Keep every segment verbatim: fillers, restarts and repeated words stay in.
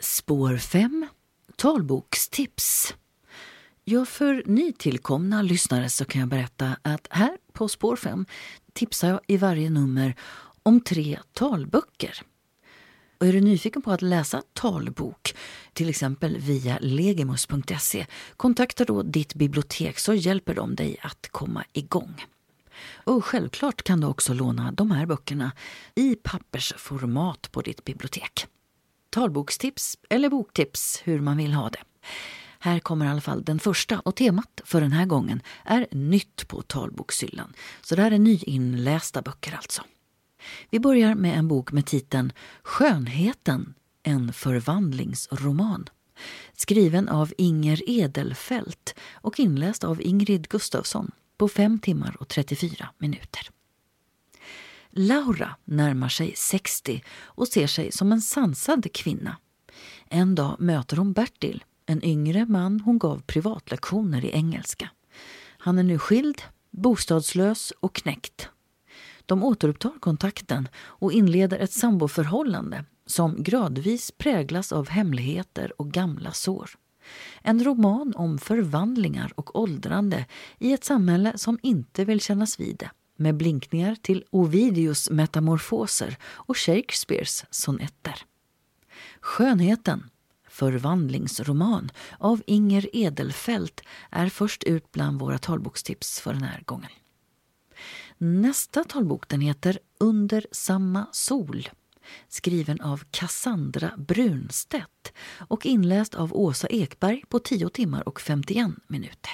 Spår fem, talbokstips. Ja, för nytillkomna lyssnare så kan jag berätta att här på Spår fem tipsar jag i varje nummer om tre talböcker. Och är du nyfiken på att läsa talbok, till exempel via legimus punkt se, kontakta då ditt bibliotek så hjälper de dig att komma igång. Och självklart kan du också låna de här böckerna i pappersformat på ditt bibliotek. Talbokstips eller boktips, hur man vill ha det. Här kommer i alla fall den första, och temat för den här gången är nytt på talbokshyllan. Så det här är nyinlästa böcker alltså. Vi börjar med en bok med titeln Skönheten, en förvandlingsroman. Skriven av Inger Edelfelt och inläst av Ingrid Gustafsson på fem timmar och trettiofyra minuter. Laura närmar sig sextio och ser sig som en sansad kvinna. En dag möter hon Bertil, en yngre man hon gav privatlektioner i engelska. Han är nu skild, bostadslös och knäckt. De återupptar kontakten och inleder ett samboförhållande som gradvis präglas av hemligheter och gamla sår. En roman om förvandlingar och åldrande i ett samhälle som inte vill kännas vid det, med blinkningar till Ovidius metamorfoser och Shakespeares sonetter. Skönheten, förvandlingsroman av Inger Edelfelt, är först ut bland våra talbokstips för den här gången. Nästa talbok den heter Under samma sol, skriven av Cassandra Brunstedt och inläst av Åsa Ekberg på tio timmar och femtioen minuter.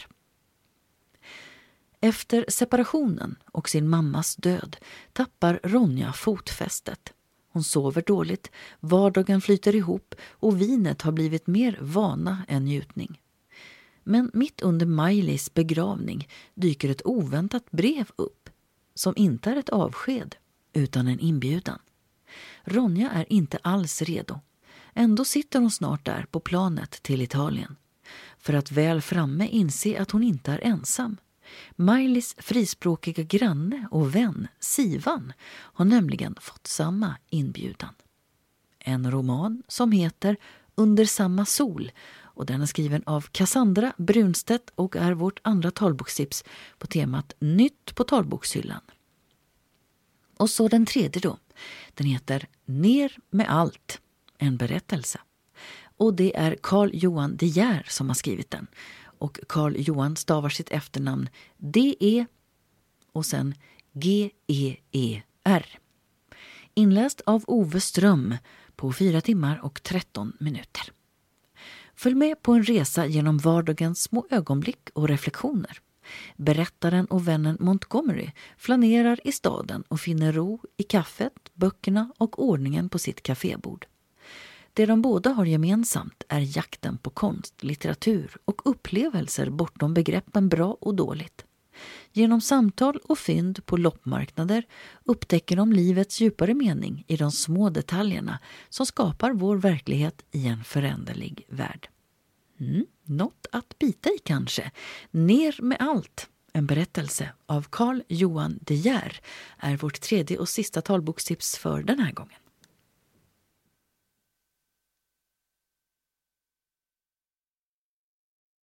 Efter separationen och sin mammas död tappar Ronja fotfästet. Hon sover dåligt, vardagen flyter ihop och vinet har blivit mer vana än njutning. Men mitt under Maj-Lis begravning dyker ett oväntat brev upp som inte är ett avsked utan en inbjudan. Ronja är inte alls redo. Ändå sitter hon snart där på planet till Italien. För att väl framme inse att hon inte är ensam. Maj-Lis frispråkiga granne och vän Sivan har nämligen fått samma inbjudan. En roman som heter Under samma sol, och den är skriven av Cassandra Brunstedt och är vårt andra talbokstips på temat Nytt på talbokshyllan. Och så den tredje då. Den heter Ner med allt, en berättelse. Och det är Carl Johan De Geer som har skrivit den. Och Carl Johan stavar sitt efternamn D-E och sen G-E-E-R. Inläst av Ove Ström på fyra timmar och tretton minuter. Följ med på en resa genom vardagens små ögonblick och reflektioner. Berättaren och vännen Montgomery flanerar i staden och finner ro i kaffet, böckerna och ordningen på sitt kafébord. Det de båda har gemensamt är jakten på konst, litteratur och upplevelser bortom begreppen bra och dåligt. Genom samtal och fynd på loppmarknader upptäcker de livets djupare mening i de små detaljerna som skapar vår verklighet i en föränderlig värld. Mm, något att bita i kanske. Ner med allt. En berättelse av Carl Johan De Geer är vårt tredje och sista talbokstips för den här gången.